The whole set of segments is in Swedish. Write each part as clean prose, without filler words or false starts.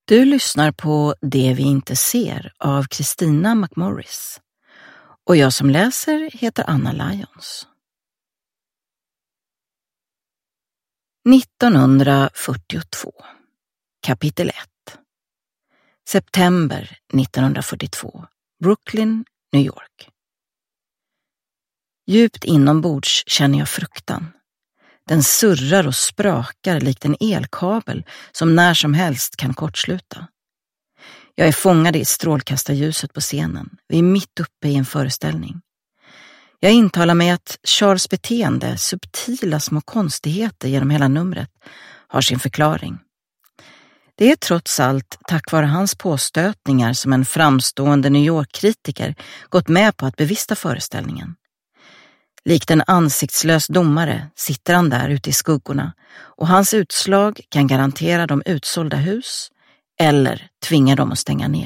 Du lyssnar på Det vi inte ser av Kristina McMorris. Och jag som läser heter Anna Lyons. 1942. Kapitel 1. September 1942. Brooklyn, New York. Djupt inombords känner jag fruktan. Den surrar och sprakar likt en elkabel som när som helst kan kortsluta. Jag är fångad i strålkastarljuset på scenen. Vi är mitt uppe i en föreställning. Jag intalar mig att Charles beteende, subtila små konstigheter genom hela numret, har sin förklaring. Det är trots allt tack vare hans påstötningar som en framstående New York-kritiker gått med på att bevista föreställningen. Likt en ansiktslös domare sitter han där ute i skuggorna och hans utslag kan garantera dem utsålda hus eller tvinga dem att stänga ner.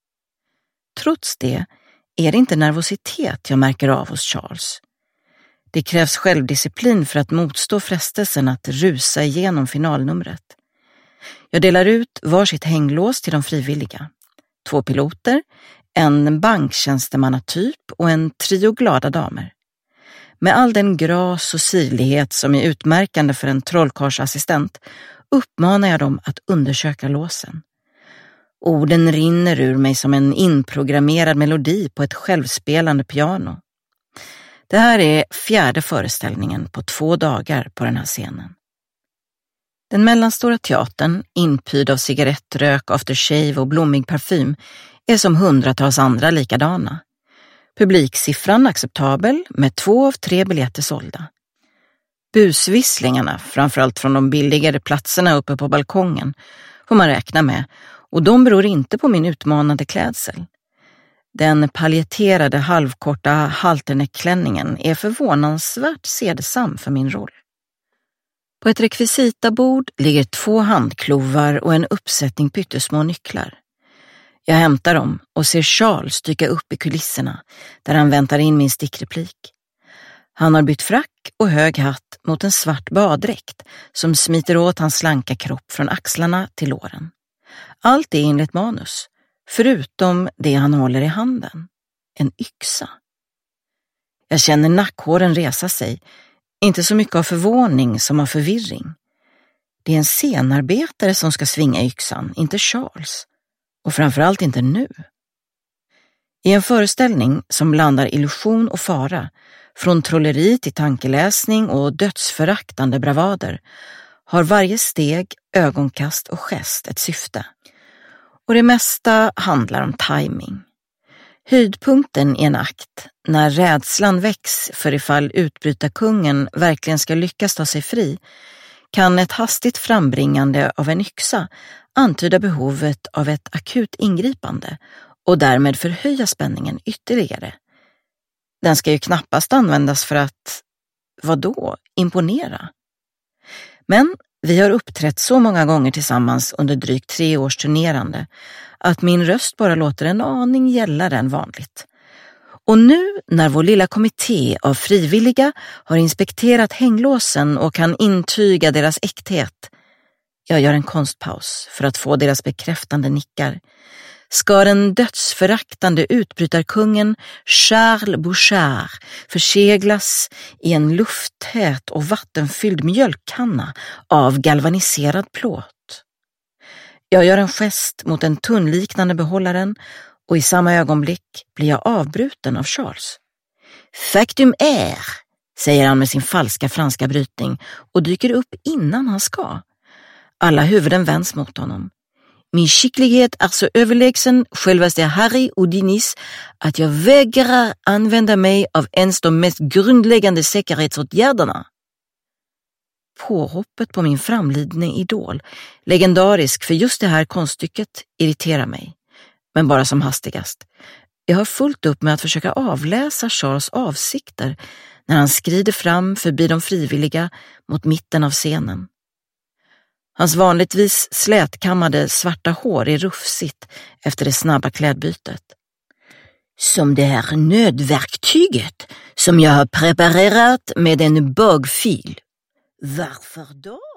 Trots det är det inte nervositet jag märker av hos Charles. Det krävs självdisciplin för att motstå frestelsen att rusa igenom finalnumret. Jag delar ut varsitt hänglås till de frivilliga. 2 piloter, en banktjänstemannatyp och en trio glada damer. Med all den gras och sirlighet som är utmärkande för en trollkarlsassistent uppmanar jag dem att undersöka låsen. Orden rinner ur mig som en inprogrammerad melodi på ett självspelande piano. Det här är 4:e föreställningen på 2 dagar på den här scenen. Den mellanstora teatern, inpyrd av cigarettrök, aftershave och blommig parfym, är som hundratals andra likadana. Publiksiffran acceptabel med 2 av 3 biljetter sålda. Busvisslingarna, framförallt från de billigare platserna uppe på balkongen, får man räkna med, och de beror inte på min utmanande klädsel. Den paljetterade halvkorta halterneckklänningen är förvånansvärt sedsam för min roll. På ett rekvisitabord ligger 2 handklovar och en uppsättning pyttesmå nycklar. Jag hämtar dem och ser Charles dyka upp i kulisserna där han väntar in min stickreplik. Han har bytt frack och hög hatt mot en svart baddräkt som smiter åt hans slanka kropp från axlarna till låren. Allt är enligt manus, förutom det han håller i handen. En yxa. Jag känner nackhåren resa sig, inte så mycket av förvåning som av förvirring. Det är en scenarbetare som ska svinga yxan, inte Charles. Och framförallt inte nu. I en föreställning som blandar illusion och fara, från trolleri till tankeläsning och dödsföraktande bravader, har varje steg, ögonkast och gest ett syfte. Och det mesta handlar om timing. Höjdpunkten i en akt, när rädslan väcks för ifall utbrytarkungen verkligen ska lyckas ta sig fri, kan ett hastigt frambringande av en yxa antyda behovet av ett akut ingripande och därmed förhöja spänningen ytterligare. Den ska ju knappast användas för att, vadå, imponera. Men vi har uppträtt så många gånger tillsammans under drygt 3 års turnerande att min röst bara låter en aning gällare än vanligt. Och nu när vår lilla kommitté av frivilliga har inspekterat hänglåsen och kan intyga deras äkthet, jag gör en konstpaus för att få deras bekräftande nickar, ska den dödsföraktande utbrytarkungen Charles Bouchard förseglas i en lufttät och vattenfylld mjölkkanna av galvaniserad plåt. Jag gör en gest mot den tunnliknande behållaren och i samma ögonblick blir jag avbruten av Charles. Factum är, säger han med sin falska franska brytning och dyker upp innan han ska. Alla huvuden vänds mot honom. Min skicklighet är så överlägsen självaste Harry Houdinis att jag vägrar använda mig av ens de mest grundläggande säkerhetsåtgärderna. Påhoppet på min framlidne idol, legendarisk för just det här konststycket, irriterar mig. Men bara som hastigast. Jag har fullt upp med att försöka avläsa Charles avsikter när han skrider fram förbi de frivilliga mot mitten av scenen. Hans vanligtvis slätkammade svarta hår är rufsigt efter det snabba klädbytet. Som det här nödverktyget som jag har preparerat med en bågfil. Varför då?